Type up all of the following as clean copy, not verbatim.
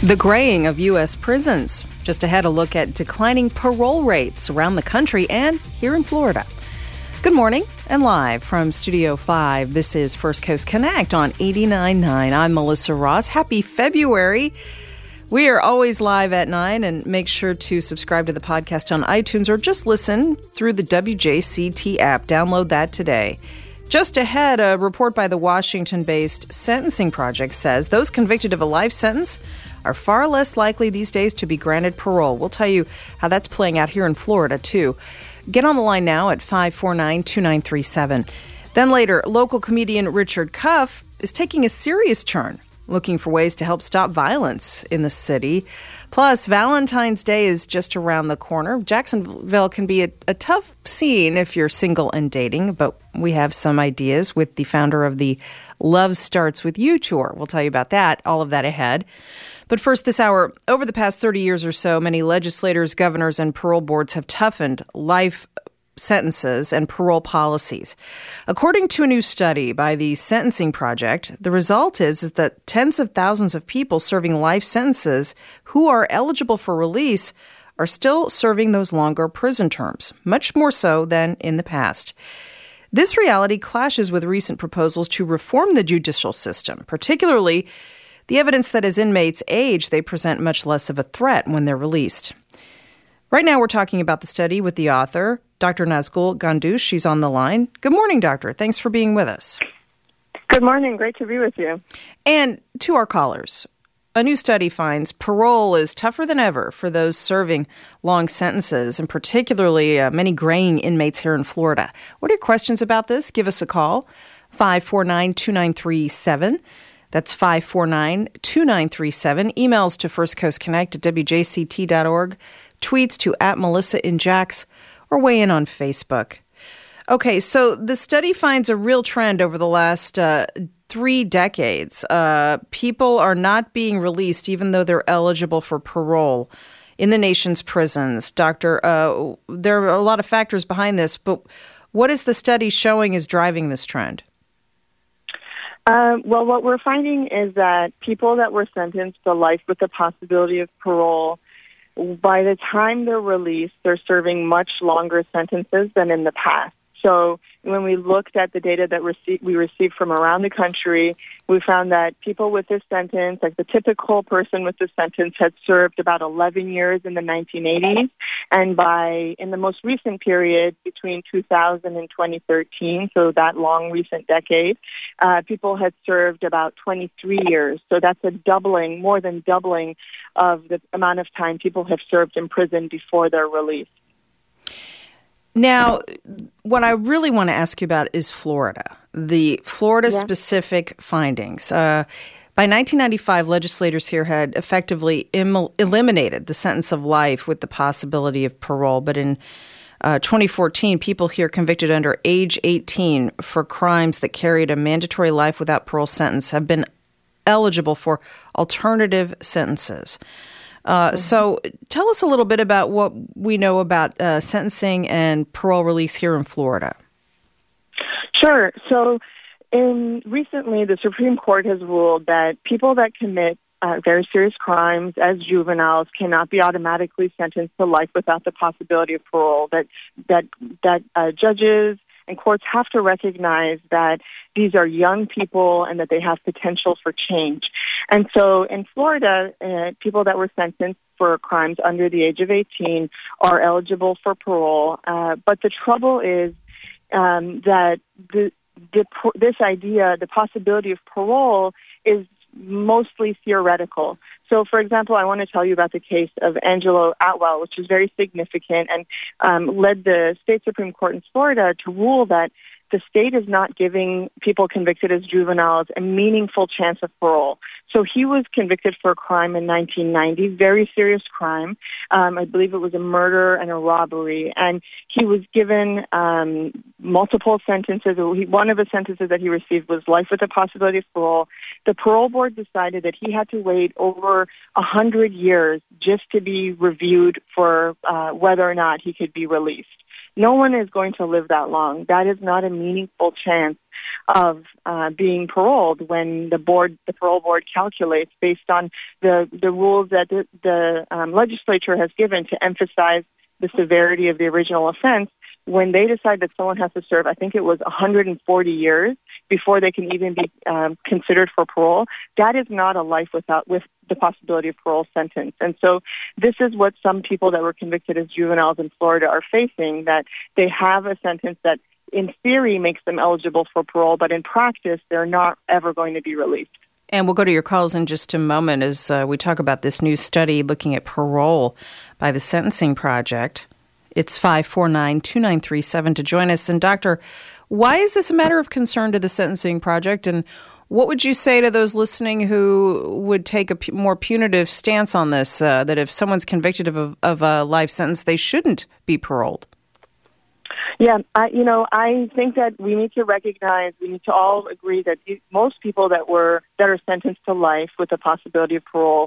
The graying of U.S. prisons. Just ahead, a look at declining parole rates around the country and here in Florida. Good morning and live from Studio 5. This is First Coast Connect on 89.9. I'm Melissa Ross. Happy February. We are always live at 9, and make sure to subscribe to the podcast on iTunes or just listen through the WJCT app. Download that today. Just ahead, a report by the Washington-based Sentencing Project says those convicted of a life sentence are far less likely these days to be granted parole. We'll tell you how that's playing out here in Florida, too. Get on the line now at 549-2937. Then later, local comedian Richard Cuff is taking a serious turn, looking for ways to help stop violence in the city. Plus, Valentine's Day is just around the corner. Jacksonville can be a tough scene if you're single and dating, but we have some ideas with the founder of the Love Starts With You tour. We'll tell you about that, all of that ahead. But first this hour, over the past 30 years or so, many legislators, governors, and parole boards have toughened life sentences and parole policies. According to a new study by the Sentencing Project, the result is that tens of thousands of people serving life sentences who are eligible for release are still serving those longer prison terms, much more so than in the past. This reality clashes with recent proposals to reform the judicial system, particularly the evidence that as inmates age, they present much less of a threat when they're released. Right now, we're talking about the study with the author, Dr. Nazgul Ghandouch. She's on the line. Good morning, doctor. Thanks for being with us. Good morning. Great to be with you. And to our callers, a new study finds parole is tougher than ever for those serving long sentences, and particularly many graying inmates here in Florida. What are your questions about this? Give us a call, 549-2937. That's 549-2937. Emails to firstcoastconnect at wjct.org. Tweets to @MelissaInJax, or weigh in on Facebook. Okay, so the study finds a real trend over the last 3 decades. People are not being released even though they're eligible for parole in the nation's prisons. Doctor, there are a lot of factors behind this, but what is the study showing is driving this trend? Well, what we're finding is that people that were sentenced to life with the possibility of parole, by the time they're released, they're serving much longer sentences than in the past. So when we looked at the data that we received from around the country, we found that people with this sentence, like the typical person with this sentence, had served about 11 years in the 1980s. And in the most recent period, between 2000 and 2013, so that long recent decade, people had served about 23 years. So that's a doubling, more than doubling of the amount of time people have served in prison before they're released. Now, what I really want to ask you about is Florida, the Florida-specific findings. By 1995, legislators here had effectively eliminated the sentence of life with the possibility of parole. But in 2014, people here convicted under age 18 for crimes that carried a mandatory life without parole sentence have been eligible for alternative sentences. So tell us a little bit about what we know about sentencing and parole release here in Florida. Sure. So recently, the Supreme Court has ruled that people that commit very serious crimes as juveniles cannot be automatically sentenced to life without the possibility of parole, that judges and courts have to recognize that these are young people and that they have potential for change. And so in Florida, people that were sentenced for crimes under the age of 18 are eligible for parole. But the trouble is that this idea, the possibility of parole, is mostly theoretical. So, for example, I want to tell you about the case of Angelo Atwell, which is very significant and led the state Supreme Court in Florida to rule that the state is not giving people convicted as juveniles a meaningful chance of parole. So he was convicted for a crime in 1990, very serious crime. I believe it was a murder and a robbery. And he was given multiple sentences. One of the sentences that he received was life with the possibility of parole. The parole board decided that he had to wait over 100 years just to be reviewed for whether or not he could be released. No one is going to live that long. That is not a meaningful chance of being paroled when the parole board calculates based on the rules that the legislature has given to emphasize the severity of the original offense. When they decide that someone has to serve, I think it was 140 years before they can even be considered for parole, that is not a life with the possibility of parole sentence. And so this is what some people that were convicted as juveniles in Florida are facing, that they have a sentence that in theory makes them eligible for parole, but in practice they're not ever going to be released. And we'll go to your calls in just a moment as we talk about this new study looking at parole by the Sentencing Project. It's 549-2937 to join us. And Doctor, why is this a matter of concern to the Sentencing Project? And what would you say to those listening who would take a more punitive stance on this, that if someone's convicted of a life sentence, they shouldn't be paroled? Yeah, I think that we need to all agree that most people that are sentenced to life with the possibility of parole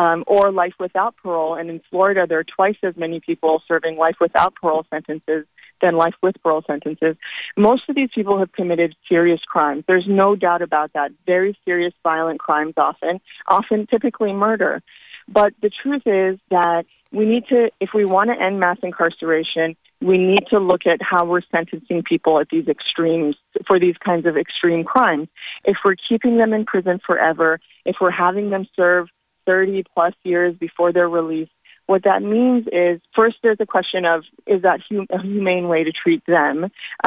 or life without parole, and in Florida there are twice as many people serving life without parole sentences than life with parole sentences. Most of these people have committed serious crimes. There's no doubt about that. Very serious violent crimes often typically murder. But the truth is that we need to, if we want to end mass incarceration, we need to look at how we're sentencing people at these extremes for these kinds of extreme crimes. If we're keeping them in prison forever, if we're having them serve 30 plus years before they're released, what that means is, first, there's a question of, is that a humane way to treat them?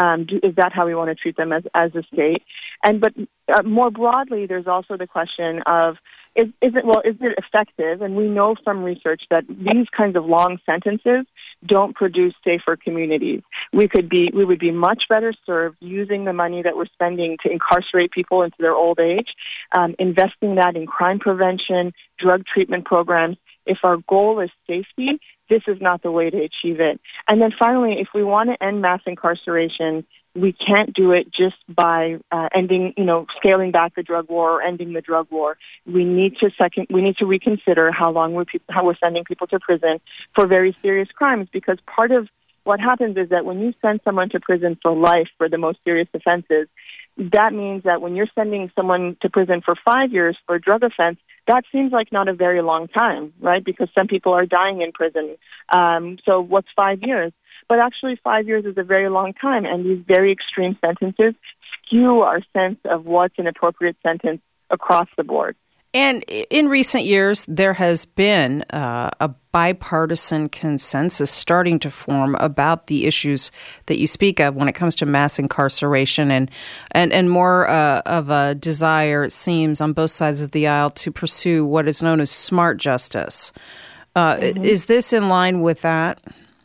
Is that how we want to treat them as a state? But more broadly, there's also the question of, is it effective? And we know from research that these kinds of long sentences don't produce safer communities. We would be much better served using the money that we're spending to incarcerate people into their old age, investing that in crime prevention, drug treatment programs. If our goal is safety, this is not the way to achieve it. And then finally, if we want to end mass incarceration, we can't do it just by scaling back the drug war or ending the drug war. We need to reconsider how we're sending people to prison for very serious crimes, because part of what happens is that when you send someone to prison for life for the most serious offenses, that means that when you're sending someone to prison for 5 years for a drug offense, that seems like not a very long time, right? Because some people are dying in prison. So what's 5 years? But actually 5 years is a very long time, and these very extreme sentences skew our sense of what's an appropriate sentence across the board. And in recent years, there has been a bipartisan consensus starting to form about the issues that you speak of when it comes to mass incarceration and more of a desire, it seems, on both sides of the aisle to pursue what is known as smart justice. Is this in line with that?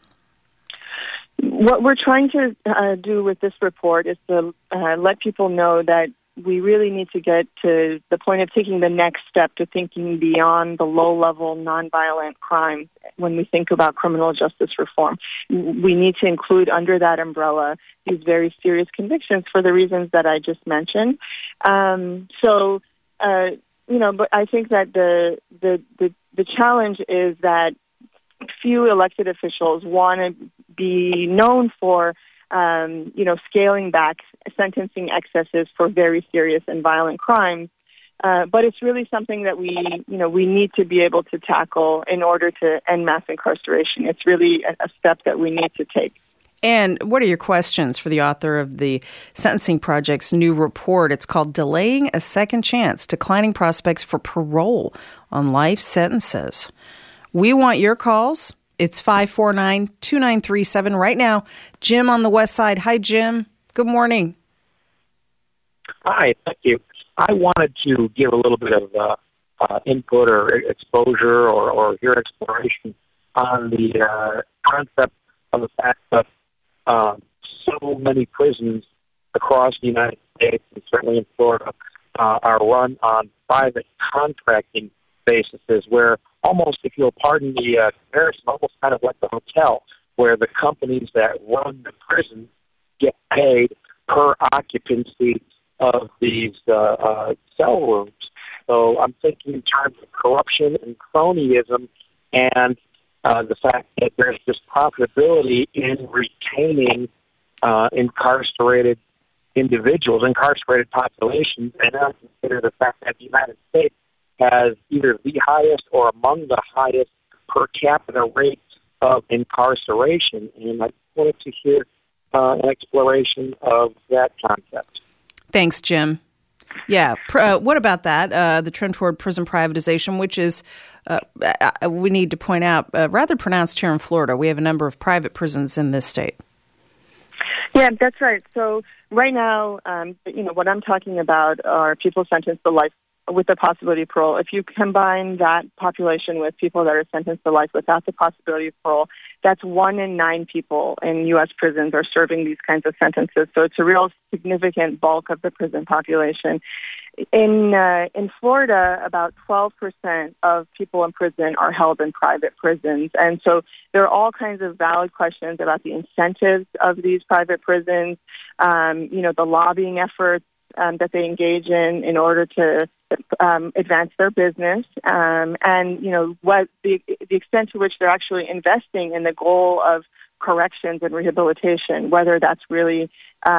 What we're trying to do with this report is to let people know that we really need to get to the point of taking the next step to thinking beyond the low-level, nonviolent crimes when we think about criminal justice reform. We need to include under that umbrella these very serious convictions for the reasons that I just mentioned. But I think that the challenge is that few elected officials want to be known for scaling back sentencing excesses for very serious and violent crimes. But it's really something that we need to be able to tackle in order to end mass incarceration. It's really a step that we need to take. And what are your questions for the author of the Sentencing Project's new report? It's called Delaying a Second Chance, Declining Prospects for Parole on Life Sentences. We want your calls. It's 549-2937 right now. Jim on the west side. Hi, Jim. Good morning. Hi, thank you. I wanted to give a little bit of input or exposure or your exploration on the concept of the fact that so many prisons across the United States, and certainly in Florida, are run on private contracting basis, where almost, if you'll pardon the comparison, almost kind of like the hotel, where the companies that run the prison get paid per occupancy of these cell rooms. So I'm thinking in terms of corruption and cronyism, and the fact that there's this profitability in retaining incarcerated individuals, incarcerated populations, and I consider the fact that the United States has either the highest or among the highest per capita rates of incarceration. And I wanted to hear an exploration of that concept. Thanks, Jim. Yeah. What about that? The trend toward prison privatization, which is, we need to point out, rather pronounced here in Florida. We have a number of private prisons in this state. Yeah, that's right. So right now, what I'm talking about are people sentenced to life with the possibility of parole. If you combine that population with people that are sentenced to life without the possibility of parole, that's 1 in 9 people in U.S. prisons are serving these kinds of sentences. So it's a real significant bulk of the prison population. In Florida, about 12% of people in prison are held in private prisons. And so there are all kinds of valid questions about the incentives of these private prisons, the lobbying efforts that they engage in order to advance their business, and what the extent to which they're actually investing in the goal of corrections and rehabilitation, whether that's really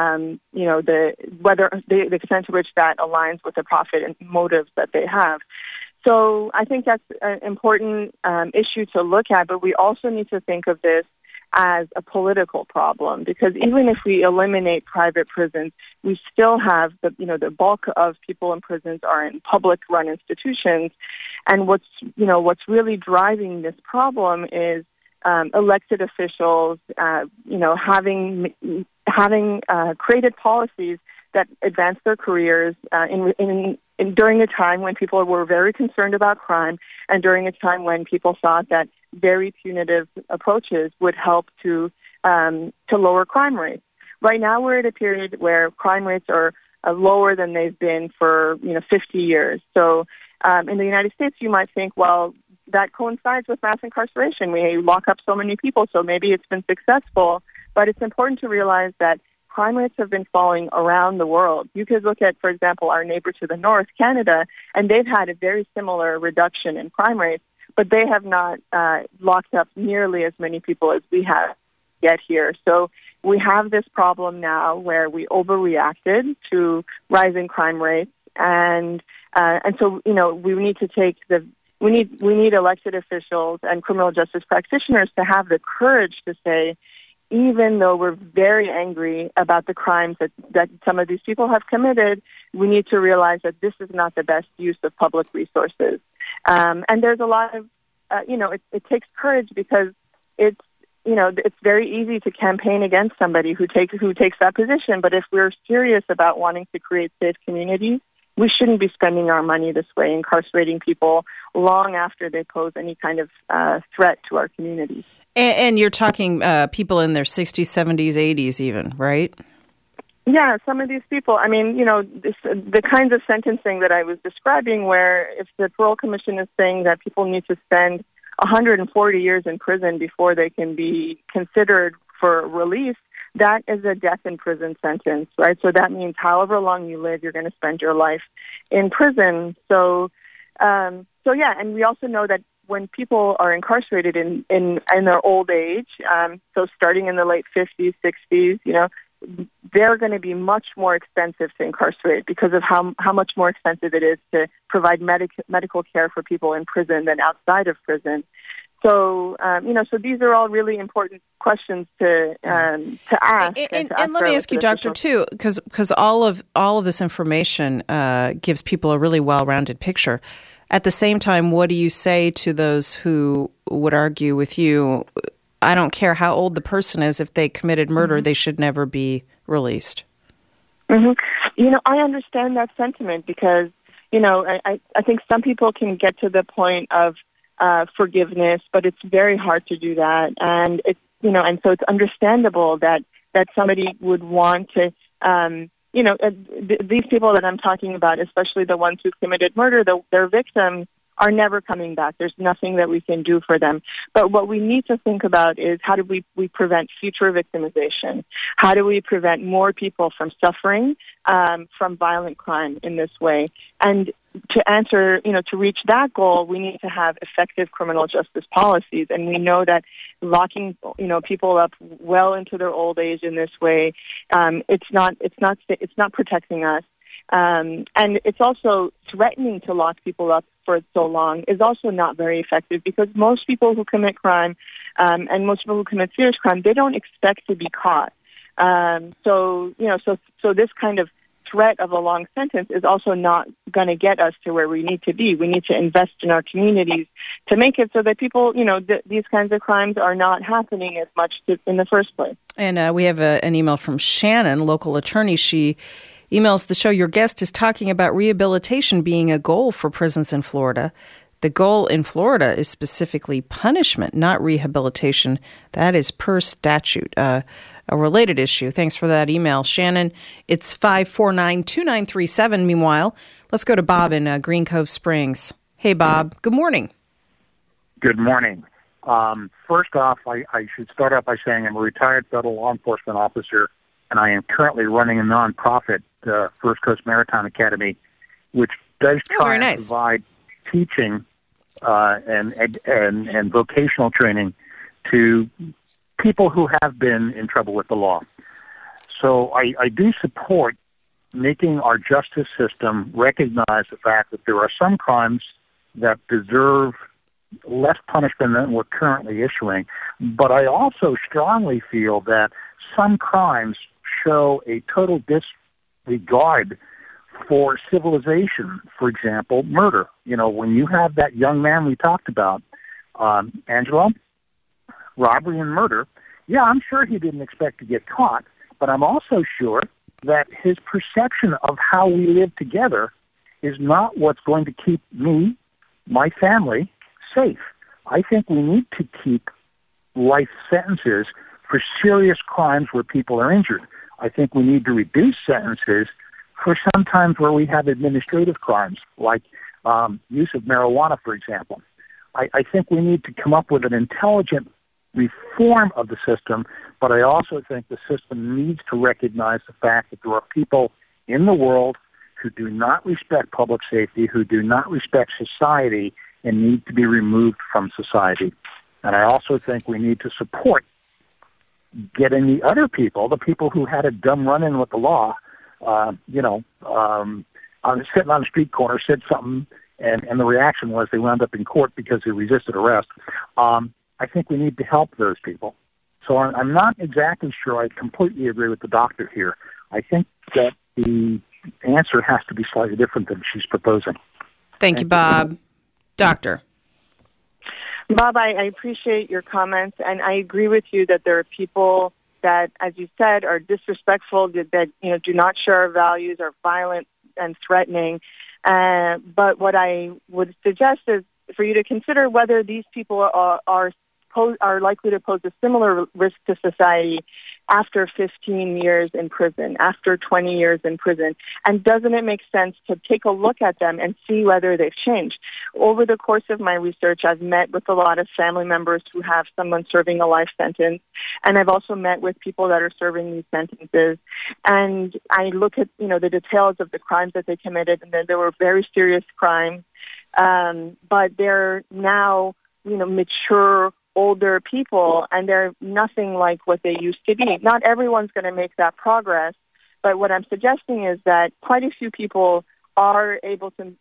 the extent to which that aligns with the profit and motives that they have. So I think that's an important issue to look at, but we also need to think of this as a political problem, because even if we eliminate private prisons, we still have the bulk of people in prisons are in public-run institutions, and what's really driving this problem is elected officials, having created policies that advance their careers during a time when people were very concerned about crime, and during a time when people thought that very punitive approaches would help to lower crime rates. Right now, we're at a period where crime rates are lower than they've been for 50 years. So, in the United States, you might think, well, that coincides with mass incarceration. We lock up so many people, so maybe it's been successful. But it's important to realize that crime rates have been falling around the world. You could look at, for example, our neighbor to the north, Canada, and they've had a very similar reduction in crime rates, but they have not locked up nearly as many people as we have yet here. So we have this problem now where we overreacted to rising crime rates, and so we need to take we need elected officials and criminal justice practitioners to have the courage to say, even though we're very angry about the crimes that some of these people have committed, we need to realize that this is not the best use of public resources. And there's a lot of, it takes courage, because it's very easy to campaign against somebody who takes that position. But if we're serious about wanting to create safe communities, we shouldn't be spending our money this way, incarcerating people long after they pose any kind of threat to our communities. And you're talking people in their 60s, 70s, 80s even, right? Yeah, some of these people, the kinds of sentencing that I was describing, where if the parole commission is saying that people need to spend 140 years in prison before they can be considered for release, that is a death in prison sentence, right? So that means however long you live, you're going to spend your life in prison. So yeah, and we also know that when people are incarcerated in their old age, so starting in the late 50s, 60s, they're going to be much more expensive to incarcerate because of how much more expensive it is to provide medical care for people in prison than outside of prison. So, so these are all really important questions to ask. And let me ask you, Doctor, too, because all of this information gives people a really well-rounded picture. At the same time, what do you say to those who would argue with you, I don't care how old the person is, if they committed murder, mm-hmm. they should never be released? Mm-hmm. I understand that sentiment because, I think some people can get to the point of forgiveness, but it's very hard to do that. And it's, and so it's understandable that somebody would want to, these people that I'm talking about, especially the ones who committed murder, their victims are never coming back. There's nothing that we can do for them. But what we need to think about is how do we prevent future victimization? How do we prevent more people from suffering from violent crime in this way? And to reach that goal, we need to have effective criminal justice policies. And we know that locking, people up well into their old age in this way, it's not protecting us. And it's also threatening to lock people up for so long is also not very effective, because most people who commit crime, and most people who commit serious crime, they don't expect to be caught. So this kind of threat of a long sentence is also not going to get us to where we need to be. We need to invest in our communities to make it so that people, these kinds of crimes are not happening as much in the first place. And we have an email from Shannon, local attorney. She emails the show, your guest is talking about rehabilitation being a goal for prisons in Florida. The goal in Florida is specifically punishment, not rehabilitation. That is per statute. A related issue. Thanks for that email, Shannon. It's 549-2937. Meanwhile, let's go to Bob in Green Cove Springs. Hey, Bob. Good morning. Good morning. First off, I should start out by saying I'm a retired federal law enforcement officer, and I am currently running a nonprofit, First Coast Maritime Academy, which does try to provide teaching and vocational training to people who have been in trouble with the law. So I do support making our justice system recognize the fact that there are some crimes that deserve less punishment than we're currently issuing. But I also strongly feel that some crimes show a total disregard for civilization. For example, murder. When you have that young man we talked about, Angelo, robbery and murder, yeah, I'm sure he didn't expect to get caught, but I'm also sure that his perception of how we live together is not what's going to keep me, my family, safe. I think we need to keep life sentences for serious crimes where people are injured. I think we need to reduce sentences for some times where we have administrative crimes, like use of marijuana, for example. I think we need to come up with an intelligent reform of the system, but I also think the system needs to recognize the fact that there are people in the world who do not respect public safety, who do not respect society, and need to be removed from society. And I also think we need to support getting the other people, the people who had a dumb run-in with the law, sitting on the street corner, said something, and the reaction was they wound up in court because they resisted arrest. I think we need to help those people. So I'm not exactly sure I completely agree with the doctor here. I think that the answer has to be slightly different than she's proposing. Thank you, Bob. Doctor. Bob, I appreciate your comments, and I agree with you that there are people that, as you said, are disrespectful, that do not share our values, are violent and threatening. But what I would suggest is for you to consider whether these people are likely to pose a similar risk to society after 15 years in prison, after 20 years in prison. And doesn't it make sense to take a look at them and see whether they've changed? Over the course of my research, I've met with a lot of family members who have someone serving a life sentence, and I've also met with people that are serving these sentences. And I look at, the details of the crimes that they committed, and then there were very serious crimes, but they're now, mature, older people, and they're nothing like what they used to be. Not everyone's going to make that progress, but what I'm suggesting is that quite a few people are able to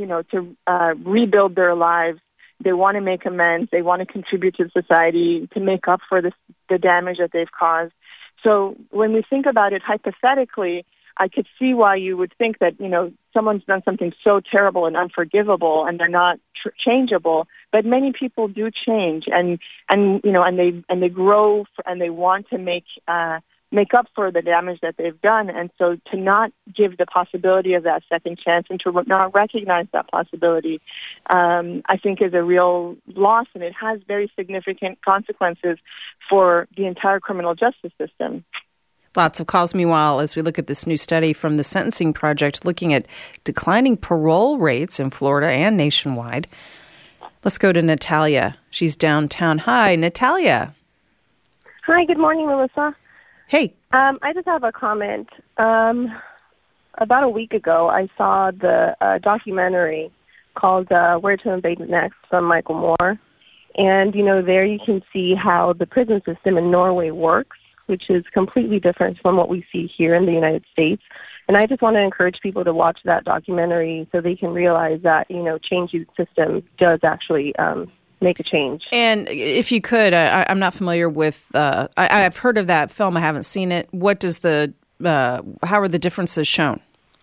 rebuild their lives. They want to make amends. They want to contribute to society to make up for the damage that they've caused. So when we think about it hypothetically, I could see why you would think that, someone's done something so terrible and unforgivable and they're not changeable. But many people do change, and they grow, and they want to make up for the damage that they've done. And so to not give the possibility of that second chance and to not recognize that possibility, I think is a real loss, and it has very significant consequences for the entire criminal justice system. Lots of calls, meanwhile, as we look at this new study from the Sentencing Project looking at declining parole rates in Florida and nationwide. Let's go to Natalia. She's downtown. Hi, Natalia. Hi, good morning, Melissa. Hey. I just have a comment. about a week ago, I saw the documentary called Where to Invade Next from Michael Moore. And, there you can see how the prison system in Norway works, which is completely different from what we see here in the United States. And I just want to encourage people to watch that documentary so they can realize that, changing the system does actually make a change. And if you could, I'm not familiar with, I've heard of that film. I haven't seen it. What does how are the differences shown?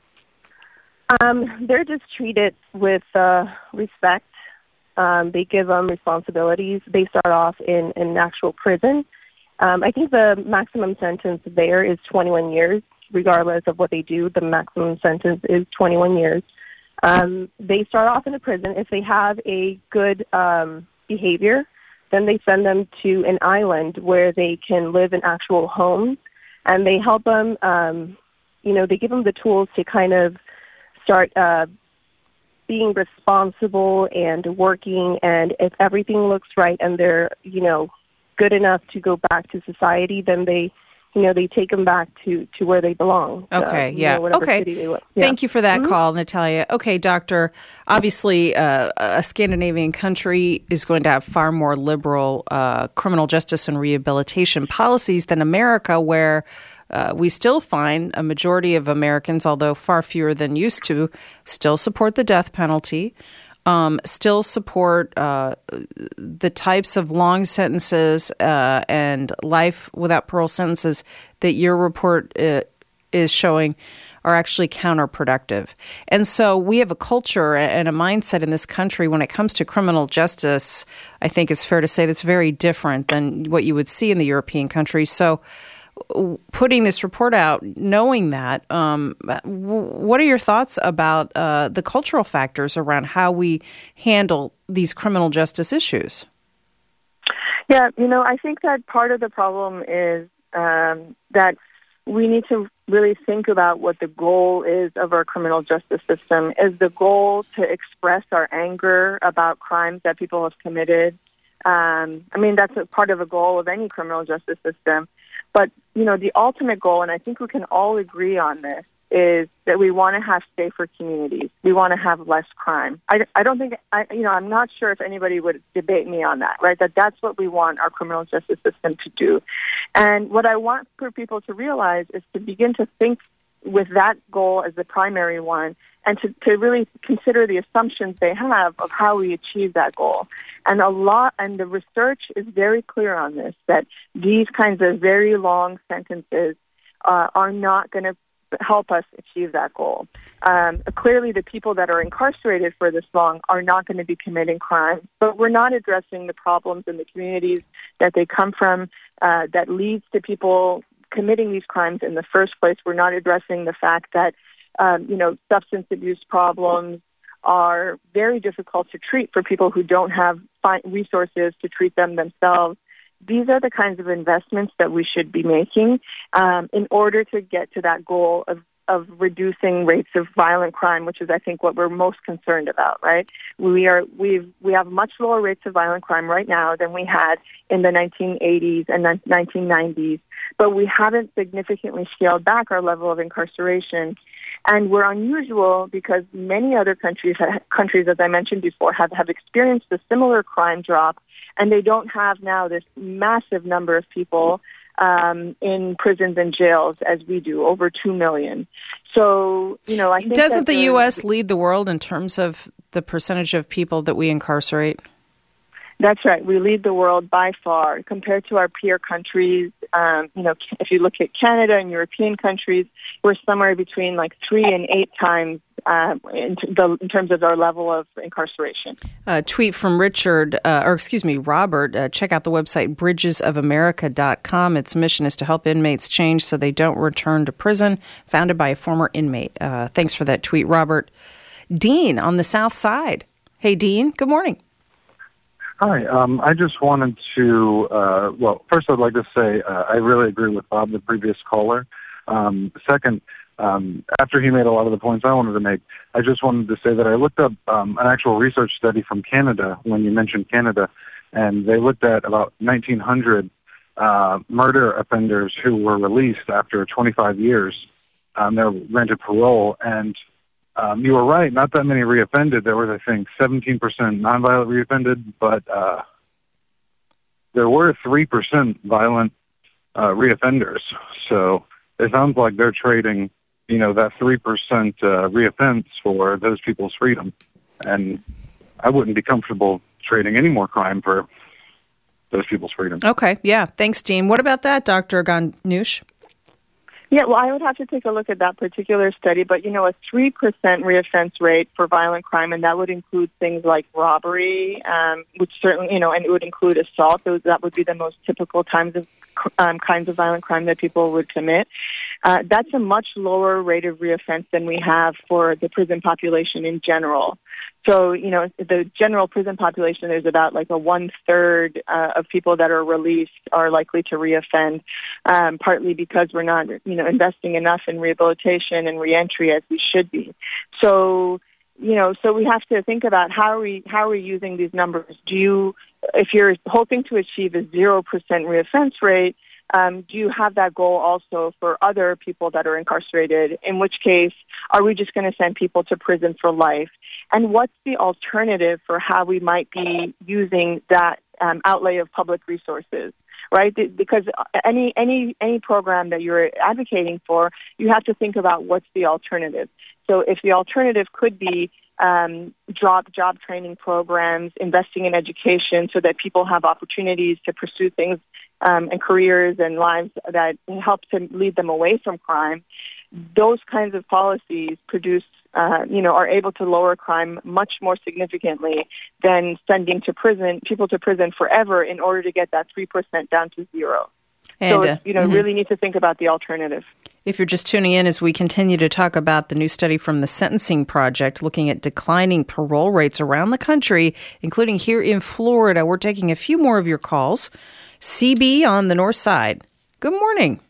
They're just treated with respect. They give them responsibilities. They start off in an actual prison. I think the maximum sentence there is 21 years. Regardless of what they do, the maximum sentence is 21 years. They start off in a prison. If they have a good behavior, then they send them to an island where they can live in actual homes, and they help them, they give them the tools to kind of start being responsible and working, and if everything looks right and they're, good enough to go back to society, then they take them back to where they belong. Okay, okay. City they live. Thank you for that call, Natalia. Okay, Doctor, obviously a Scandinavian country is going to have far more liberal criminal justice and rehabilitation policies than America, where we still find a majority of Americans, although far fewer than used to, still support the death penalty. Still support the types of long sentences and life without parole sentences that your report is showing are actually counterproductive. And so we have a culture and a mindset in this country when it comes to criminal justice, I think it's fair to say that's very different than what you would see in the European countries. So putting this report out, knowing that, what are your thoughts about the cultural factors around how we handle these criminal justice issues? Yeah, I think that part of the problem is that we need to really think about what the goal is of our criminal justice system. Is the goal to express our anger about crimes that people have committed? That's a part of a goal of any criminal justice system. But, the ultimate goal, and I think we can all agree on this, is that we want to have safer communities. We want to have less crime. I don't think, I'm not sure if anybody would debate me on that, right? That's what we want our criminal justice system to do. And what I want for people to realize is to begin to think with that goal as the primary one, and to really consider the assumptions they have of how we achieve that goal. And the research is very clear on this, that these kinds of very long sentences are not going to help us achieve that goal. Clearly, the people that are incarcerated for this long are not going to be committing crimes, but we're not addressing the problems in the communities that they come from that leads to people committing these crimes in the first place. We're not addressing the fact that substance abuse problems are very difficult to treat for people who don't have resources to treat them themselves. These are the kinds of investments that we should be making in order to get to that goal of reducing rates of violent crime, which is, I think, what we're most concerned about, right? We have much lower rates of violent crime right now than we had in the 1980s and 1990s, but we haven't significantly scaled back our level of incarceration. And we're unusual because many other countries, as I mentioned before, have experienced a similar crime drop, and they don't have now this massive number of people in prisons and jails as we do, over 2 million. So, I think doesn't the U.S. lead the world in terms of the percentage of people that we incarcerate? That's right. We lead the world by far compared to our peer countries. If you look at Canada and European countries, we're somewhere between 3 and 8 times in terms of our level of incarceration. Tweet from Robert. Check out the website bridgesofamerica.com. Its mission is to help inmates change so they don't return to prison, founded by a former inmate. Thanks for that tweet, Robert. Dean on the South Side. Hey, Dean, good morning. Hi. I just wanted to, first I'd like to say I really agree with Bob, the previous caller. Second, after he made a lot of the points I wanted to make, I just wanted to say that I looked up an actual research study from Canada when you mentioned Canada, and they looked at about 1,900 murder offenders who were released after 25 years. they were granted parole. And you were right, not that many reoffended. There was, I think, 17% nonviolent reoffended, but there were 3% violent reoffenders. So it sounds like they're trading, that 3% reoffense for those people's freedom. And I wouldn't be comfortable trading any more crime for those people's freedom. Okay, yeah. Thanks, Dean. What about that, Dr. Ghannouch? Yeah, well, I would have to take a look at that particular study, but, a 3% reoffense rate for violent crime, and that would include things like robbery, which certainly, and it would include assault. That would be the most typical kinds of violent crime that people would commit. That's a much lower rate of reoffense than we have for the prison population in general. So, the general prison population, there's about like a 1/3 of people that are released are likely to reoffend, partly because we're not, investing enough in rehabilitation and reentry as we should be. So, so we have to think about how are we using these numbers? If you're hoping to achieve a 0% reoffense rate, do you have that goal also for other people that are incarcerated? In which case, are we just going to send people to prison for life? And what's the alternative for how we might be using that outlay of public resources, right? Because any program that you're advocating for, you have to think about what's the alternative. So if the alternative could be job training programs, investing in education so that people have opportunities to pursue things and careers and lives that help to lead them away from crime, those kinds of policies produce, are able to lower crime much more significantly than sending people to prison forever in order to get that 3% down to 0. And, really need to think about the alternative. If you're just tuning in as we continue to talk about the new study from the Sentencing Project looking at declining parole rates around the country, including here in Florida, we're taking a few more of your calls. CB on the north side. Good morning.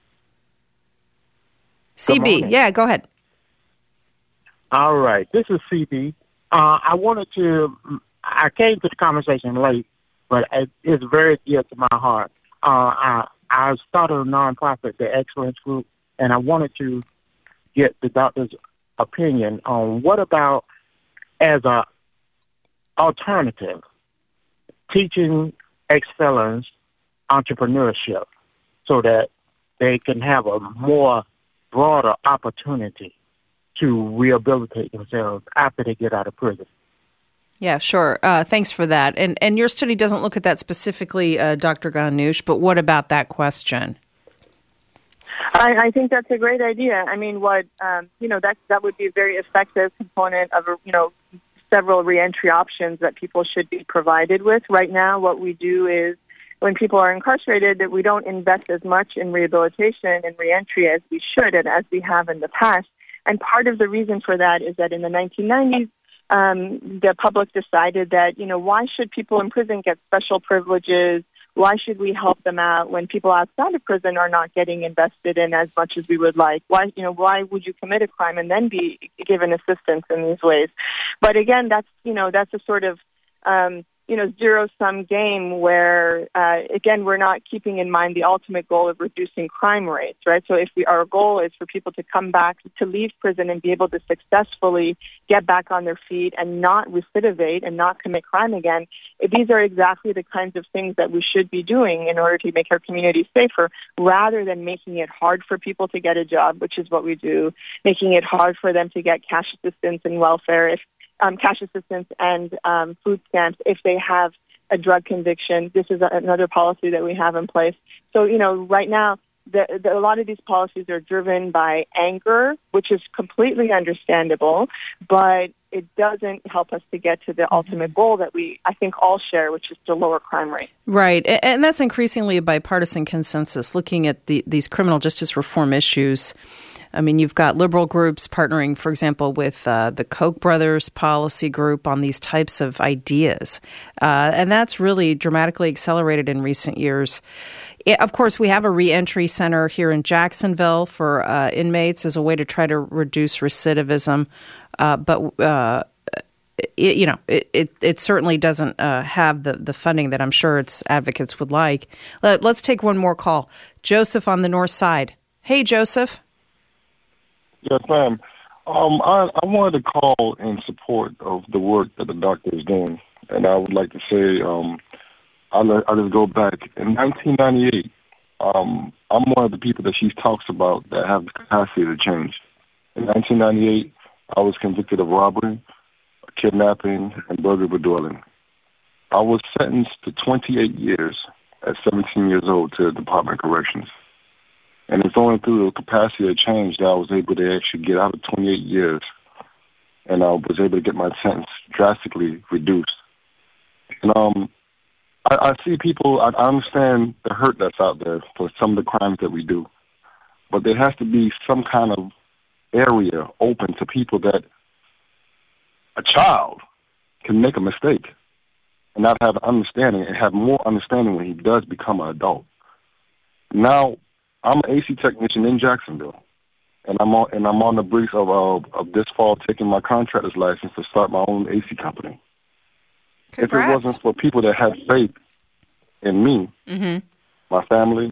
CB, morning. Yeah, go ahead. All right, this is CB. I came to the conversation late, but it's very dear to my heart. I started a nonprofit, the Excellence Group, and I wanted to get the doctor's opinion on what about as a alternative, teaching ex-felons entrepreneurship so that they can have a more broader opportunity to rehabilitate themselves after they get out of prison. Yeah, sure. Thanks for that. And your study doesn't look at that specifically, Dr. Ghannouch, but what about that question? I think that's a great idea. I mean, that would be a very effective component of, several reentry options that people should be provided with. Right now, what we do is when people are incarcerated, that we don't invest as much in rehabilitation and reentry as we should and as we have in the past. And part of the reason for that is that in the 1990s, the public decided that, why should people in prison get special privileges? Why should we help them out when people outside of prison are not getting invested in as much as we would like? Why would you commit a crime and then be given assistance in these ways? But again, that's a sort of, zero-sum game where, again, we're not keeping in mind the ultimate goal of reducing crime rates, right? So if our goal is for people to come back, to leave prison and be able to successfully get back on their feet and not recidivate and not commit crime again, these are exactly the kinds of things that we should be doing in order to make our communities safer, rather than making it hard for people to get a job, which is what we do, making it hard for them to get cash assistance and welfare, cash assistance and food stamps if they have a drug conviction. This is another policy that we have in place. So, right now, a lot of these policies are driven by anger, which is completely understandable, but it doesn't help us to get to the ultimate goal that we, I think, all share, which is to lower crime rate. Right. And that's increasingly a bipartisan consensus, looking at these criminal justice reform issues. I mean, you've got liberal groups partnering, for example, with the Koch brothers policy group on these types of ideas. And that's really dramatically accelerated in recent years. Of course, we have a reentry center here in Jacksonville for inmates as a way to try to reduce recidivism. But it certainly doesn't have the funding that I'm sure its advocates would like. Let's take one more call. Joseph on the north side. Hey, Joseph. Yes, ma'am. I wanted to call in support of the work that the doctor is doing, and I would like to say I'll just go back. In 1998, I'm one of the people that she talks about that have the capacity to change. In 1998, I was convicted of robbery, kidnapping, and burglary with dwelling. I was sentenced to 28 years at 17 years old to the Department of Corrections. And it's only through the capacity of change that I was able to actually get out of 28 years. And I was able to get my sentence drastically reduced. And I see people, I understand the hurt that's out there for some of the crimes that we do. But there has to be some kind of area open to people that a child can make a mistake and not have understanding and have more understanding when he does become an adult. Now, I'm an AC technician in Jacksonville, and I'm on the brink of this fall taking my contractor's license to start my own AC company. Congrats. If it wasn't for people that had faith in me, my family,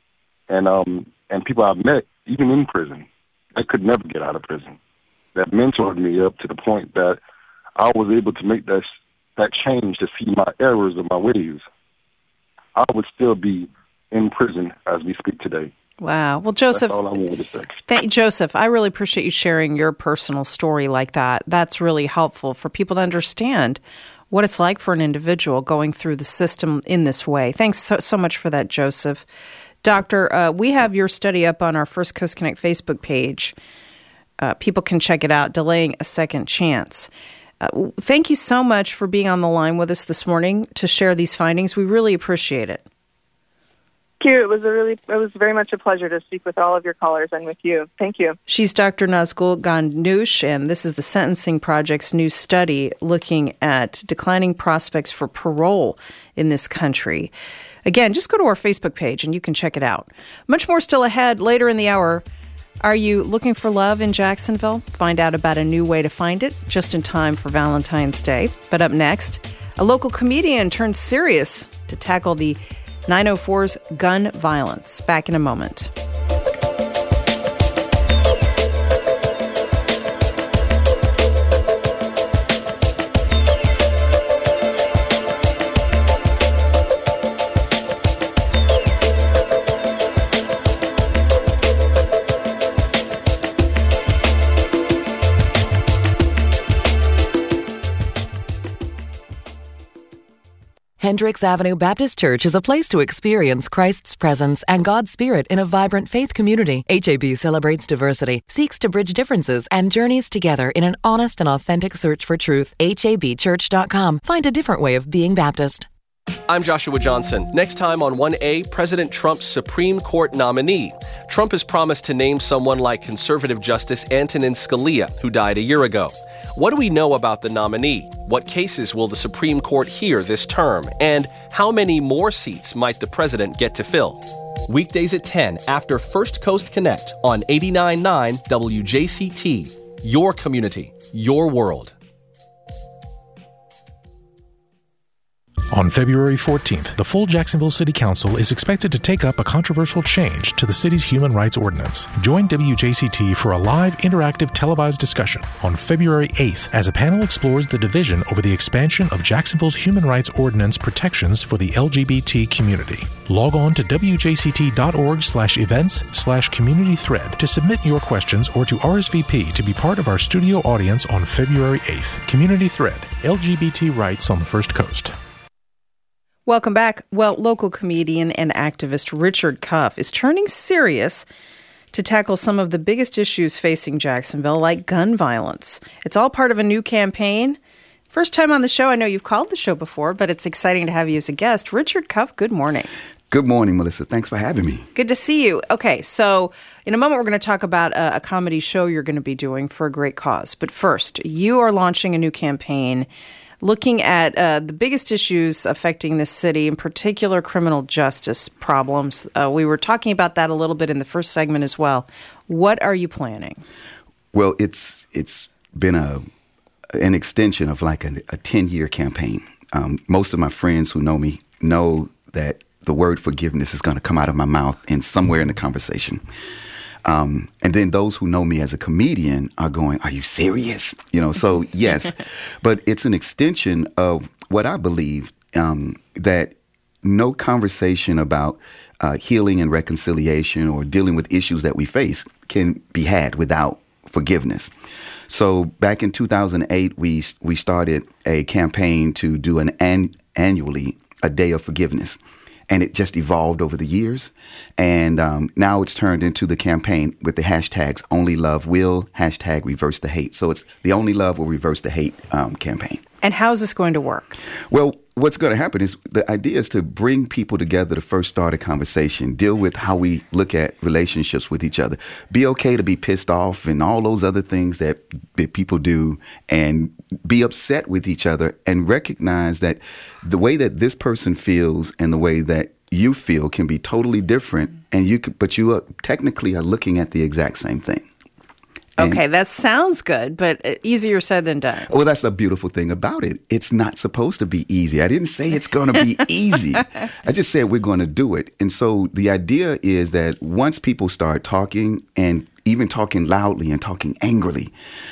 and people I've met, even in prison, that could never get out of prison, that mentored me up to the point that I was able to make that change to see my errors and my ways, I would still be in prison as we speak today. Wow. Well, Joseph, that's all I wanted to say. Joseph, I really appreciate you sharing your personal story like that. That's really helpful for people to understand what it's like for an individual going through the system in this way. Thanks so much for that, Joseph. Doctor, we have your study up on our First Coast Connect Facebook page. People can check it out, Delaying a Second Chance. Thank you so much for being on the line with us this morning to share these findings. We really appreciate it. Thank you. It was very much a pleasure to speak with all of your callers and with you. Thank you. She's Dr. Nazgul Ghanoush, and this is the Sentencing Project's new study looking at declining prospects for parole in this country. Again, just go to our Facebook page and you can check it out. Much more still ahead later in the hour. Are you looking for love in Jacksonville? Find out about a new way to find it just in time for Valentine's Day. But up next, a local comedian turned serious to tackle the 904's gun violence. Back in a moment. Hendricks Avenue Baptist Church is a place to experience Christ's presence and God's Spirit in a vibrant faith community. HAB celebrates diversity, seeks to bridge differences, and journeys together in an honest and authentic search for truth. HABchurch.com. Find a different way of being Baptist. I'm Joshua Johnson. Next time on 1A, President Trump's Supreme Court nominee. Trump has promised to name someone like conservative Justice Antonin Scalia, who died a year ago. What do we know about the nominee? What cases will the Supreme Court hear this term? And how many more seats might the president get to fill? Weekdays at 10 after First Coast Connect on 89.9 WJCT. Your community, your world. On February 14th, the full Jacksonville City Council is expected to take up a controversial change to the city's Human Rights Ordinance. Join WJCT for a live, interactive, televised discussion on February 8th as a panel explores the division over the expansion of Jacksonville's Human Rights Ordinance protections for the LGBT community. Log on to wjct.org/events/community thread to submit your questions or to RSVP to be part of our studio audience on February 8th. Community Thread, LGBT rights on the First Coast. Welcome back. Well, local comedian and activist Richard Cuff is turning serious to tackle some of the biggest issues facing Jacksonville, like gun violence. It's all part of a new campaign. First time on the show. I know you've called the show before, but it's exciting to have you as a guest. Richard Cuff, good morning. Good morning, Melissa. Thanks for having me. Good to see you. Okay, so in a moment we're going to talk about a comedy show you're going to be doing for a great cause. But first, you are launching a new campaign looking at the biggest issues affecting this city, in particular criminal justice problems. We were talking about that a little bit in the first segment as well. What are you planning? Well, it's been an extension of like a 10-year campaign. Most of my friends who know me know that the word forgiveness is going to come out of my mouth and somewhere in the conversation. And then those who know me as a comedian are going, "Are you serious?" So yes, but it's an extension of what I believe, that no conversation about healing and reconciliation or dealing with issues that we face can be had without forgiveness. So back in 2008, we started a campaign to do annually a day of forgiveness. And it just evolved over the years. And now it's turned into the campaign with the hashtags Only Love Will, hashtag Reverse the Hate. So it's the Only Love Will Reverse the Hate campaign. And how's this going to work? Well, what's going to happen is the idea is to bring people together to first start a conversation, deal with how we look at relationships with each other, be okay to be pissed off and all those other things that people do, and be upset with each other and recognize that the way that this person feels and the way that you feel can be totally different, and but you technically are looking at the exact same thing. Okay, that sounds good, but easier said than done. Well, that's the beautiful thing about it. It's not supposed to be easy. I didn't say it's going to be easy. I just said we're going to do it. And so the idea is that once people start talking, and even talking loudly and talking angrily,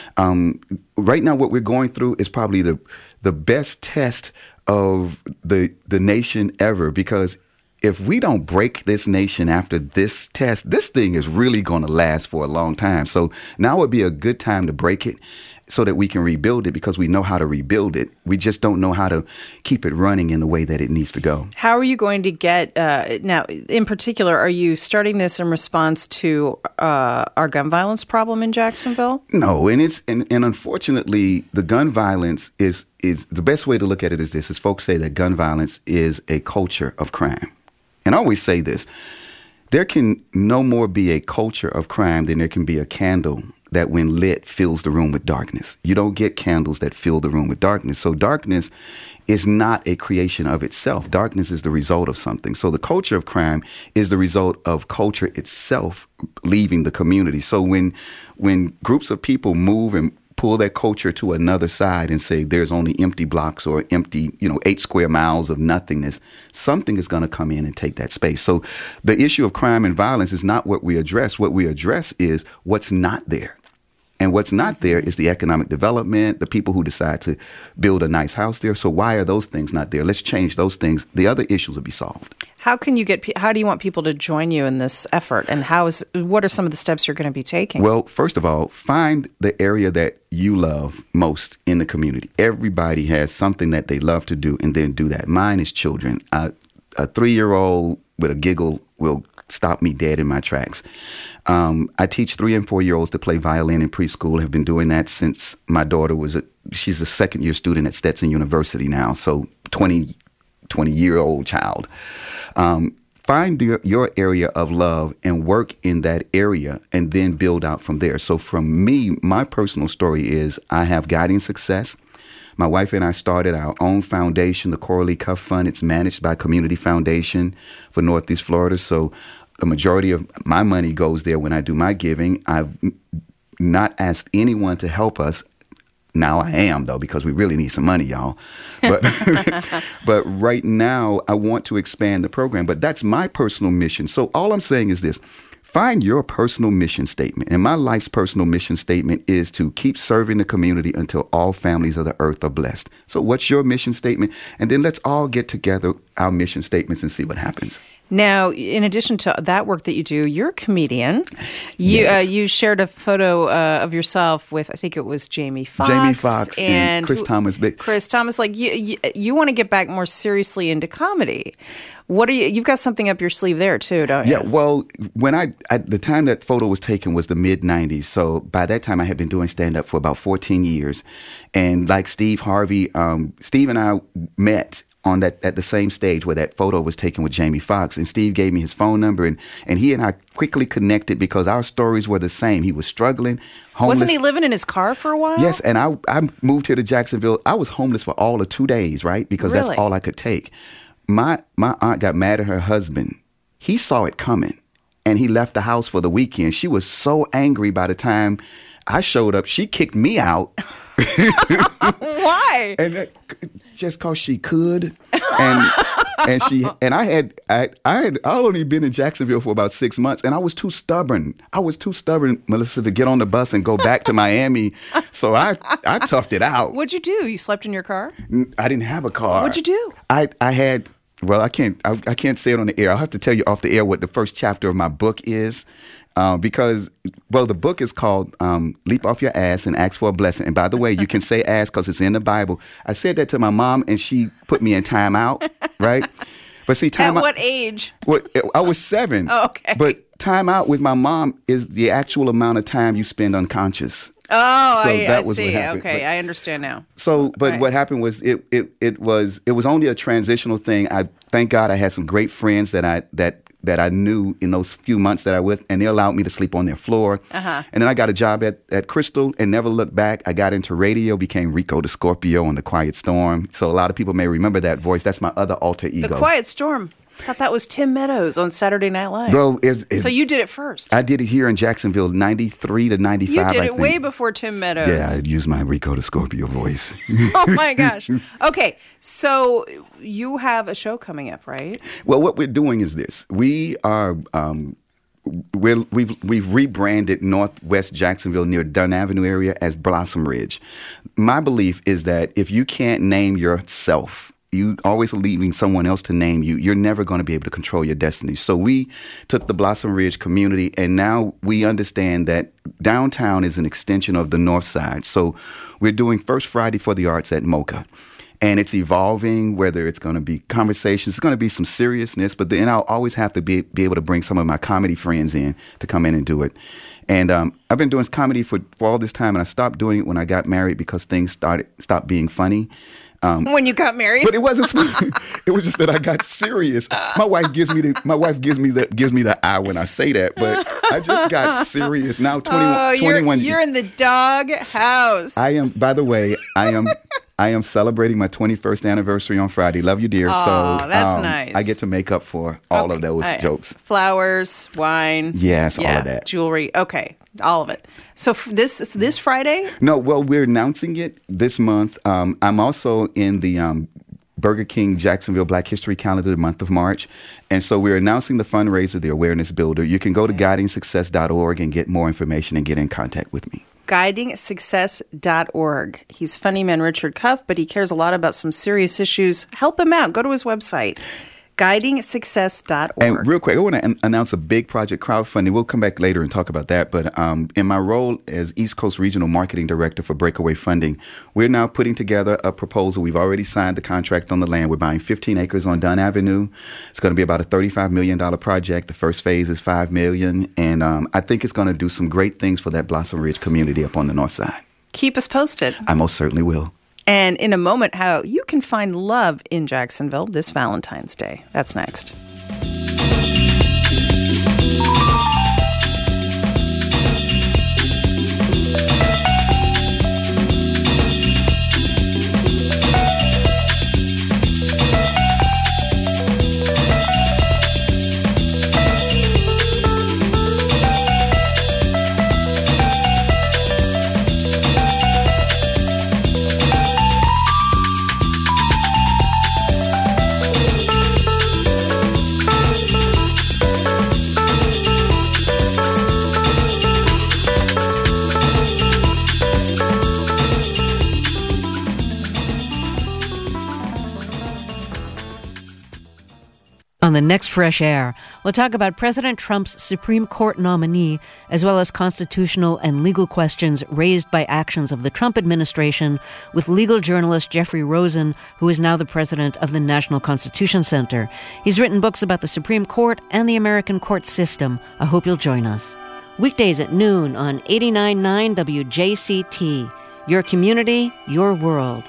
right now what we're going through is probably the best test of the nation ever, because if we don't break this nation after this test, this thing is really going to last for a long time. So now would be a good time to break it so that we can rebuild it, because we know how to rebuild it. We just don't know how to keep it running in the way that it needs to go. How are you going to get, now, in particular, are you starting this in response to our gun violence problem in Jacksonville? No, and unfortunately, the gun violence is the best way to look at it is this, is folks say that gun violence is a culture of crime. And I always say this, there can no more be a culture of crime than there can be a candle that when lit fills the room with darkness. You don't get candles that fill the room with darkness. So darkness is not a creation of itself. Darkness is the result of something. So the culture of crime is the result of culture itself leaving the community. So when groups of people move and pull that culture to another side and say there's only empty blocks or empty, 8 square miles of nothingness, something is going to come in and take that space. So the issue of crime and violence is not what we address. What we address is what's not there. And what's not there is the economic development, the people who decide to build a nice house there. So why are those things not there? Let's change those things. The other issues will be solved. How do you want people to join you in this effort? And what are some of the steps you're going to be taking? Well, first of all, find the area that you love most in the community. Everybody has something that they love to do, and then do that. Mine is children. A 3-year-old with a giggle will stop me dead in my tracks. I teach 3- and 4-year-olds to play violin in preschool. Have been doing that since my daughter she's a second-year student at Stetson University now, so 20-year-old child. Find your area of love and work in that area, and then build out from there. So from me, my personal story is I have Guiding Success. My wife and I started our own foundation, the Coralie Cuff Fund. It's managed by Community Foundation for Northeast Florida. So the majority of my money goes there when I do my giving. I've not asked anyone to help us. Now I am, though, because we really need some money, y'all. But but right now, I want to expand the program. But that's my personal mission. So all I'm saying is this. Find your personal mission statement. And my life's personal mission statement is to keep serving the community until all families of the earth are blessed. So what's your mission statement? And then let's all get together our mission statements and see what happens. Now, in addition to that work that you do, you're a comedian. You shared a photo of yourself with, I think it was Jamie Foxx. And Chris Thomas. Chris Thomas, you want to get back more seriously into comedy. You've got something up your sleeve there too, don't you? Yeah, well, the time that photo was taken was the mid-90s. So by that time I had been doing stand-up for about 14 years. And like Steve Harvey, Steve and I met at the same stage where that photo was taken with Jamie Foxx. And Steve gave me his phone number, and he and I quickly connected because our stories were the same. He was struggling, homeless. Wasn't he living in his car for a while? Yes, and I moved here to Jacksonville. I was homeless for all of 2 days, right? Because That's all I could take. My aunt got mad at her husband. He saw it coming, and he left the house for the weekend. She was so angry by the time I showed up. She kicked me out. Why? And just because she could. And And I had only been in Jacksonville for about 6 months, and I was too stubborn. Melissa, to get on the bus and go back to Miami. So I toughed it out. What'd you do? You slept in your car? I didn't have a car. What'd you do? I had. Well, I can't say it on the air. I'll have to tell you off the air what the first chapter of my book is. Because the book is called Leap Off Your Ass and Ask for a Blessing. And by the way, you can say ass because it's in the Bible. I said that to my mom, and she put me in timeout, right? But see, At what age? Well, I was 7. Oh, okay. But timeout with my mom is the actual amount of time you spend unconscious. Oh, so I was see. What happened. Okay, but, I understand now. So, but what happened was it was only a transitional thing. I thank God I had some great friends that I knew in those few months that I was, and they allowed me to sleep on their floor. Uh-huh. And then I got a job at Crystal and never looked back. I got into radio, became Rico the Scorpio on The Quiet Storm. So a lot of people may remember that voice. That's my other alter ego. The Quiet Storm. I thought that was Tim Meadows on Saturday Night Live. Well, so you did it first. I did it here in Jacksonville, 93 to 95, You did it way before Tim Meadows. Yeah, I used my Rico the Scorpio voice. Oh, my gosh. Okay, so you have a show coming up, right? Well, what we're doing is this. We are... We've rebranded Northwest Jacksonville near Dunn Avenue area as Blossom Ridge. My belief is that if you can't name yourself, you always leaving someone else to name you, you're never going to be able to control your destiny. So we took the Blossom Ridge community, and now we understand that downtown is an extension of the north side. So we're doing First Friday for the Arts at Mocha. And it's evolving, whether it's going to be conversations, it's going to be some seriousness, but then I'll always have to be able to bring some of my comedy friends in to come in and do it. And I've been doing comedy for all this time, and I stopped doing it when I got married because things stopped being funny. When you got married, but it wasn't. It was just that I got serious. My wife gives me the eye when I say that, but I just got serious. Now 21. You're in the dog house. I am. By the way, I am celebrating my 21st anniversary on Friday. Love you, dear. Oh, so that's nice. I get to make up for all of those jokes. Flowers, wine. Yes, all of that. Jewelry. Okay, all of it. So this Friday? No, well, we're announcing it this month. I'm also in the Burger King Jacksonville Black History Calendar the month of March. And so we're announcing the fundraiser, the Awareness Builder. You can go to guidingsuccess.org and get more information and get in contact with me. guidingsuccess.org. He's funny man Richard Cuff, but he cares a lot about some serious issues. Help him out. Go to his website, guidingsuccess.org. And real quick, I want to announce a big project, crowdfunding. We'll come back later and talk about that. But in my role as East Coast Regional Marketing Director for Breakaway Funding, we're now putting together a proposal. We've already signed the contract on the land. We're buying 15 acres on Dunn Avenue. It's going to be about a $35 million project. The first phase is $5 million. And I think it's going to do some great things for that Blossom Ridge community up on the north side. Keep us posted. I most certainly will. And in a moment, how you can find love in Jacksonville this Valentine's Day. That's next. On the next Fresh Air, we'll talk about President Trump's Supreme Court nominee, as well as constitutional and legal questions raised by actions of the Trump administration, with legal journalist Jeffrey Rosen, who is now the president of the National Constitution Center. He's written books about the Supreme Court and the American court system. I hope you'll join us. Weekdays at noon on 89.9 WJCT. Your community, your world.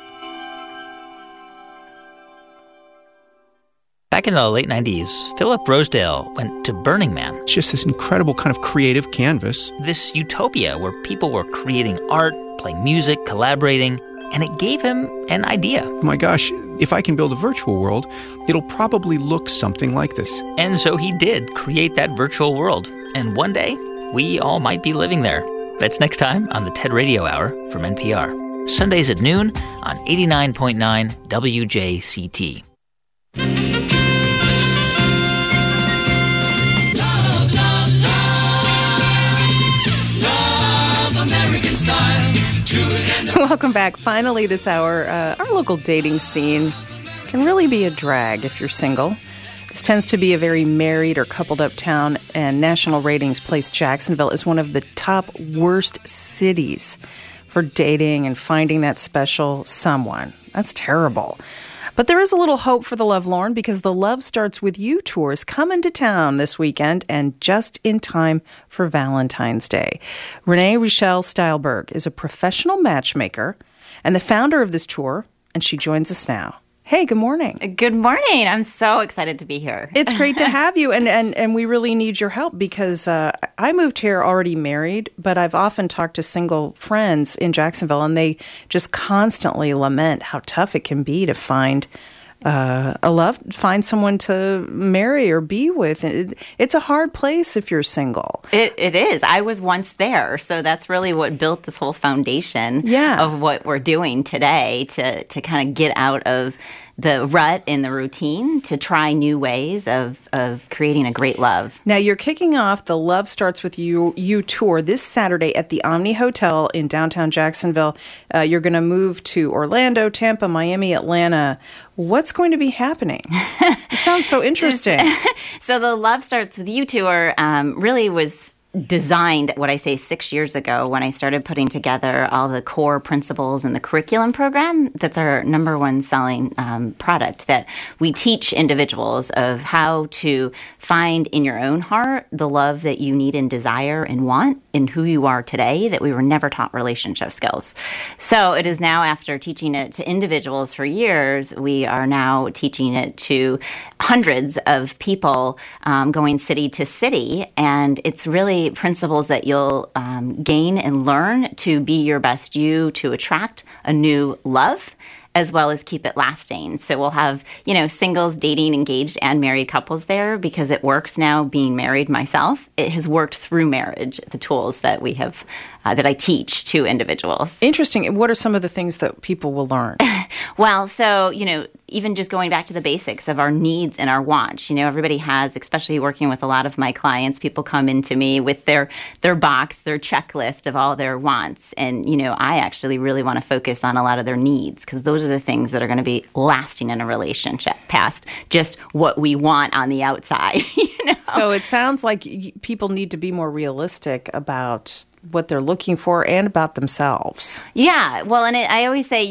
Back in the late 90s, Philip Rosedale went to Burning Man. It's just this incredible kind of creative canvas. This utopia where people were creating art, playing music, collaborating, and it gave him an idea. My gosh, if I can build a virtual world, it'll probably look something like this. And so he did create that virtual world. And one day, we all might be living there. That's next time on the TED Radio Hour from NPR. Sundays at noon on 89.9 WJCT. Welcome back. Finally this hour, our local dating scene can really be a drag if you're single. This tends to be a very married or coupled up town, and national ratings place Jacksonville as one of the top worst cities for dating and finding that special someone. That's terrible. But there is a little hope for the lovelorn, because the Love Starts With You tour is coming to town this weekend, and just in time for Valentine's Day. Renee Richelle Stylberg is a professional matchmaker and the founder of this tour, and she joins us now. Hey, good morning. Good morning. I'm so excited to be here. It's great to have you, and we really need your help, because I moved here already married, but I've often talked to single friends in Jacksonville, and they just constantly lament how tough it can be to find find someone to marry or be with. It's a hard place if you're single. It is. I was once there, so that's really what built this whole foundation of what we're doing today to kind of get out of the rut in the routine, to try new ways of creating a great love. Now, you're kicking off the Love Starts With You tour this Saturday at the Omni Hotel in downtown Jacksonville. You're going to move to Orlando, Tampa, Miami, Atlanta. What's going to be happening? It sounds so interesting. So the Love Starts With You tour really was designed, 6 years ago, when I started putting together all the core principles in the curriculum program. That's our number one selling product, that we teach individuals of how to find in your own heart the love that you need and desire and want in who you are today, that we were never taught relationship skills. So it is now, after teaching it to individuals for years, we are now teaching it to hundreds of people, going city to city, and it's really principles that you'll gain and learn to be your best you, to attract a new love, as well as keep it lasting. So we'll have, singles, dating, engaged, and married couples there, because it works now being married myself. It has worked through marriage, the tools that we have, that I teach to individuals. Interesting. What are some of the things that people will learn? Well, so, even just going back to the basics of our needs and our wants. Everybody has, especially working with a lot of my clients, people come into me with their box, their checklist of all their wants. And, I actually really want to focus on a lot of their needs, because those are the things that are going to be lasting in a relationship, past just what we want on the outside. So it sounds like people need to be more realistic about what they're looking for and about themselves. Yeah. Well, and I always say,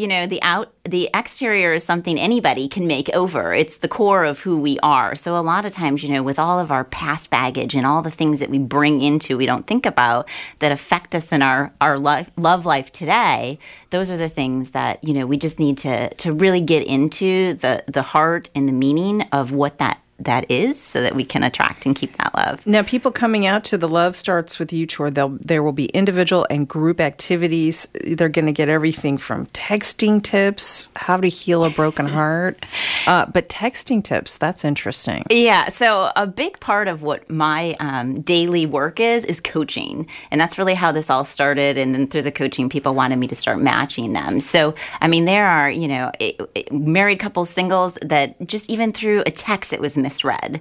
the exterior is something anybody can make over. It's the core of who we are. So a lot of times, with all of our past baggage and all the things that we bring into, we don't think about, that affect us in our love life today, those are the things that, we just need to really get into the heart and the meaning of what that is, so that we can attract and keep that love. Now, people coming out to the Love Starts With You tour, there will be individual and group activities. They're going to get everything from texting tips, how to heal a broken heart, but texting tips, that's interesting. Yeah, so a big part of what my daily work is coaching, and that's really how this all started, and then through the coaching, people wanted me to start matching them. So, there are, married couples, singles, that just even through a text, it was misread.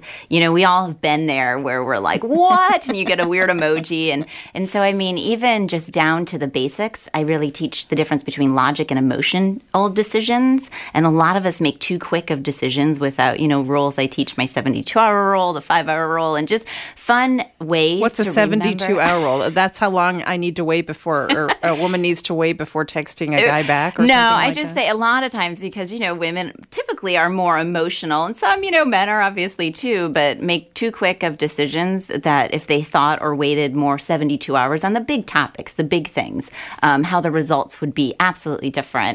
We all have been there where we're like, what? And you get a weird emoji. And so, even just down to the basics, I really teach the difference between logic and emotional decisions. And a lot of us make too quick of decisions without, rules. I teach my 72-hour rule, the 5-hour rule, and just fun ways What's a 72-hour rule? That's how long I need to wait before, or a woman needs to wait before texting a guy back, or no, something like I just that? say a lot of times, because, women typically are more emotional, and some, men are obviously too, but make too quick of decisions that if they thought or waited more 72 hours on the big topics, the big things, how the results would be absolutely different,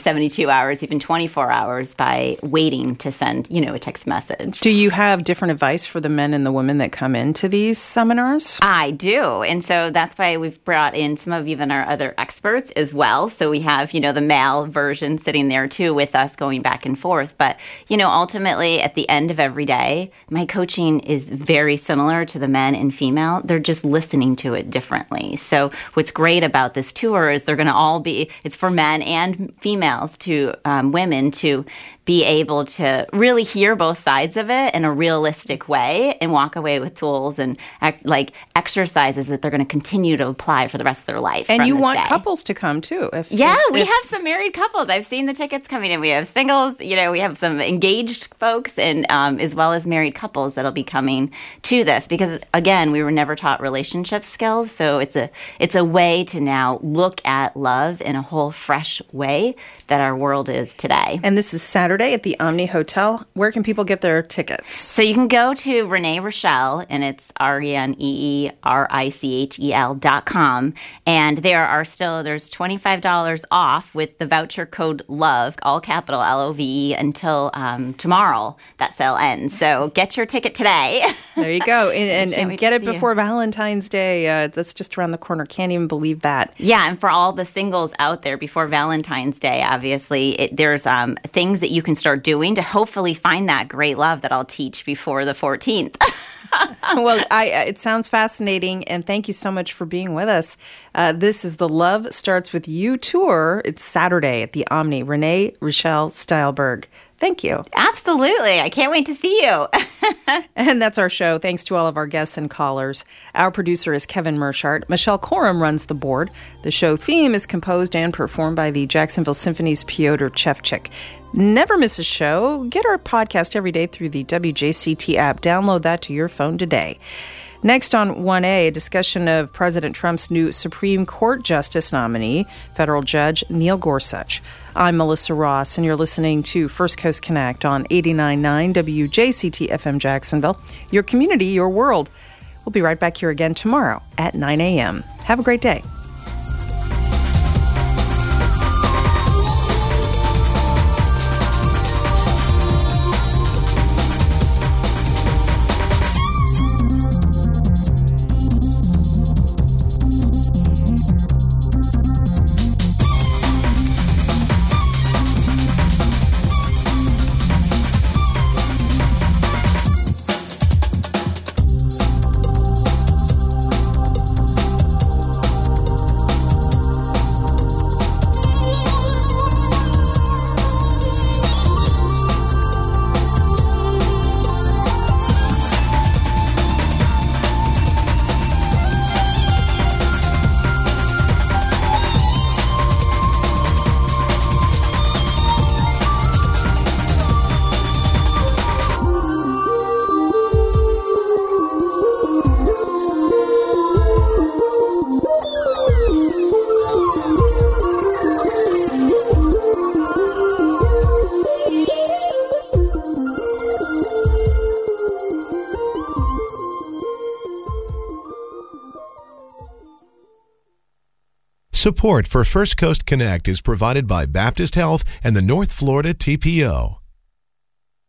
72 hours, even 24 hours by waiting to send, a text message. Do you have different advice for the men and the women that come into these seminars? I do. And so that's why we've brought in some of even our other experts as well. So we have, the male version sitting there too with us going back and forth. But, ultimately at the end of every day, my coaching is very similar to the men and female. They're just listening to it differently. So what's great about this tour is they're going to all be, it's for men and females to women to be able to really hear both sides of it in a realistic way and walk away with tools and exercises that they're going to continue to apply for the rest of their life. And you want couples to come too. We have some married couples. I've seen the tickets coming in. We have singles, we have some engaged folks and as well as married couples that'll be coming to this because, again, we were never taught relationship skills. So it's a way to now look at love in a whole fresh way that our world is today. And this is Saturday at the Omni Hotel. Where can people get their tickets? So you can go to Renee Richel, and it's ReneeRichel.com. And there's $25 off with the voucher code LOVE, all capital LOVE, until tomorrow. That sale ends. So get your ticket today. There you go. And get it before Valentine's Day. That's just around the corner. Can't even believe that. Yeah, and for all the singles out there before Valentine's Day, obviously, there's things that you can start doing to hopefully find that great love that I'll teach before the 14th. Well, it sounds fascinating, and thank you so much for being with us. This is the Love Starts With You tour. It's Saturday at the Omni. Renee Richel Stylberg. Thank you. Absolutely. I can't wait to see you. And that's our show. Thanks to all of our guests and callers. Our producer is Kevin Mershart. Michelle Coram runs the board. The show theme is composed and performed by the Jacksonville Symphony's Piotr Chevchik. Never miss a show. Get our podcast every day through the WJCT app. Download that to your phone today. Next on 1A, a discussion of President Trump's new Supreme Court Justice nominee, federal judge Neil Gorsuch. I'm Melissa Ross, and you're listening to First Coast Connect on 89.9 WJCT FM Jacksonville. Your community, your world. We'll be right back here again tomorrow at 9 a.m. Have a great day. Support for First Coast Connect is provided by Baptist Health and the North Florida TPO.